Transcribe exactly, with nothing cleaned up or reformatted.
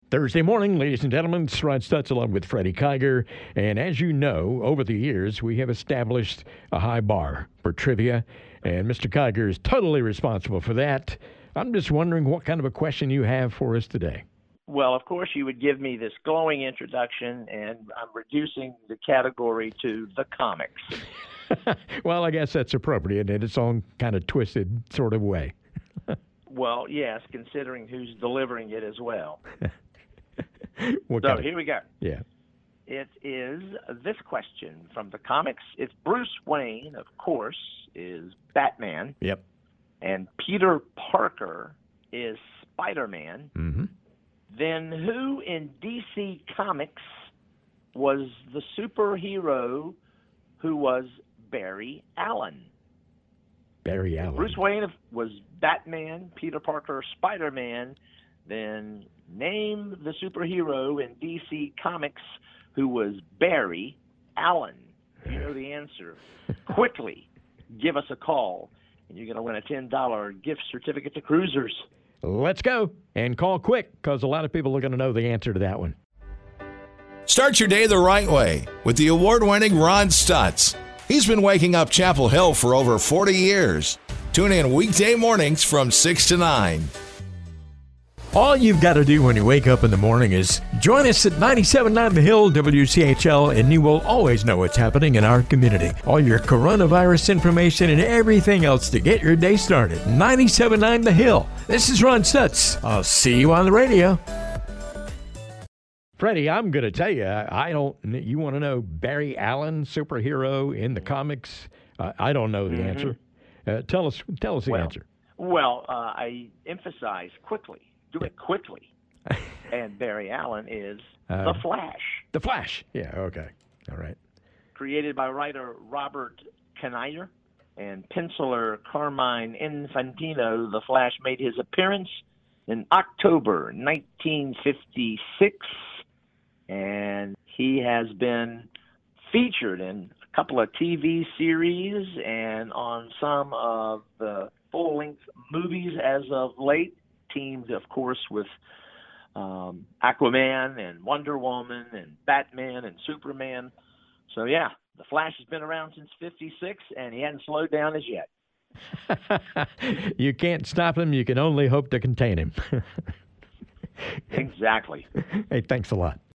Thursday morning, ladies and gentlemen, it's Ron Stutz along with Freddie Kiger. And as you know, over the years, we have established a high bar for trivia, and Mister Kiger is totally responsible for that. I'm just wondering what kind of a question you have for us today. Well, of course, you would give me this glowing introduction, and I'm reducing the category to the comics. Well, I guess that's appropriate in its own kind of twisted sort of way. Well, yes, considering who's delivering it as well. What so kind of- here we go. Yeah. It is this question from the comics. It's Bruce Wayne, of course, is Batman. Yep. And Peter Parker is Spider-Man. Mm-hmm. Then who in D C Comics was the superhero who was Barry Allen? Barry Allen. Bruce Wayne was Batman, Peter Parker, Spider-Man. Then name the superhero in D C Comics who was Barry Allen. If you know the answer, quickly give us a call, and you're going to win a ten dollars gift certificate to Cruisers. Let's go. And call quick, because a lot of people are going to know the answer to that one. Start your day the right way with the award-winning Ron Stutz. He's been waking up Chapel Hill for over forty years. Tune in weekday mornings from six to nine. All you've got to do when you wake up in the morning is join us at ninety-seven point nine The Hill W C H L, and you will always know what's happening in our community. All your coronavirus information and everything else to get your day started. ninety-seven point nine The Hill. This is Ron Stutz. I'll see you on the radio. Freddie, I'm going to tell you, I don't, you want to know Barry Allen, superhero in the comics? Uh, I don't know the Mm-hmm. answer. Uh, tell us, tell us the Well, answer. Well, uh, I emphasize quickly. Do it quickly. And Barry Allen is Uh, The Flash, The Flash. Yeah, okay. All right. created by writer Robert Kanier and penciler Carmine Infantino. The Flash made his appearance in October nineteen fifty-six, and he has been featured in a couple of T V series and on some of the full-length movies as of late, teamed, of course, with um, Aquaman and Wonder Woman and Batman and Superman. So, yeah, the Flash has been around since fifty-six, and he hasn't slowed down as yet. You can't stop him. You can only hope to contain him. Exactly. Hey, thanks a lot.